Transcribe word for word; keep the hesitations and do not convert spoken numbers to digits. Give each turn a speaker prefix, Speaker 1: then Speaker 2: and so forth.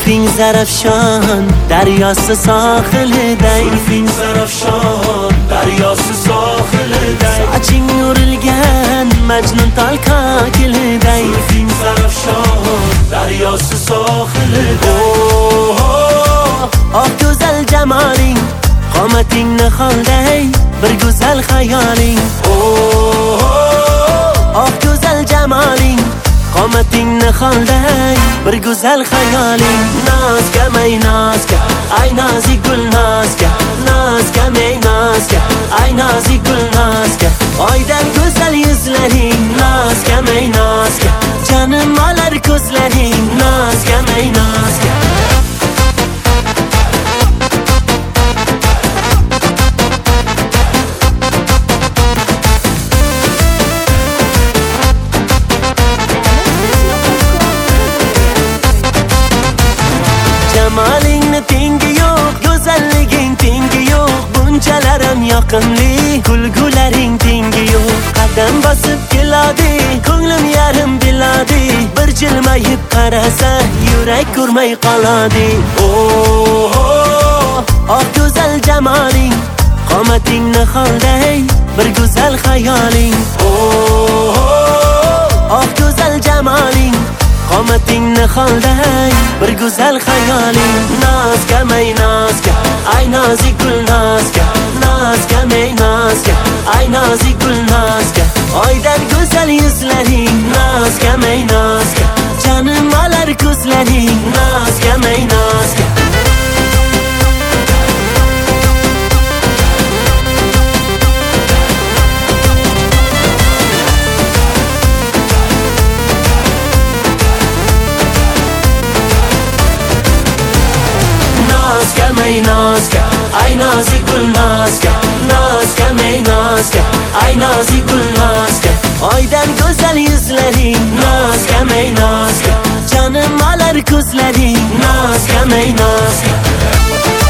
Speaker 1: زلفین زرفشان دریاست ساحل دی
Speaker 2: زلفین زرفشان دریاست ساحل دی
Speaker 1: saçın yorilgan majnun tal kakil دی
Speaker 2: زلفین زرفشان دریاست ساحل دی
Speaker 1: آه güzel cemalin قامتین نخال دی bir güzel hayalin آه güzel cemalin قامتین نخال دی bir güzel hayalin naz ke ey naz ke ay nazik gül naz ke naz ke ey naz ke ay nazik gül naz ke aydan güzel yüzlerin naz ke ey naz ke canım alar gözlerin naz ke ey naz ke Cemalin tengi yok, güzelliğin tengi yok. Buncalarım yakınlı, kulgularin tengi yok. Kadem basıp geladi, ko'nglim yarım biladi. Bir jilmayib qarasa, yürek kurmay qoladi. Oh, oh, ah güzel cemalin, qomating niholday, bir güzel hayalin. Oh, oh, ah güzel cemalin, qomating niholday, bir güzel hayalin. Naz ke ey naz ke ay nazik gul naz ke naz ke ey naz ke ay nazik gul naz ke aydan güzel yüzlerin naz ke ey naz ke canım alar gözlerin naz ke ey naz ke naz ke ey naz ke ay nazik gul naz ke naz ke ey naz ke ay nazik gul naz ke aydan güzel yüzlerin naz ke ey naz ke canım alar gözlerin naz ke ey naz ke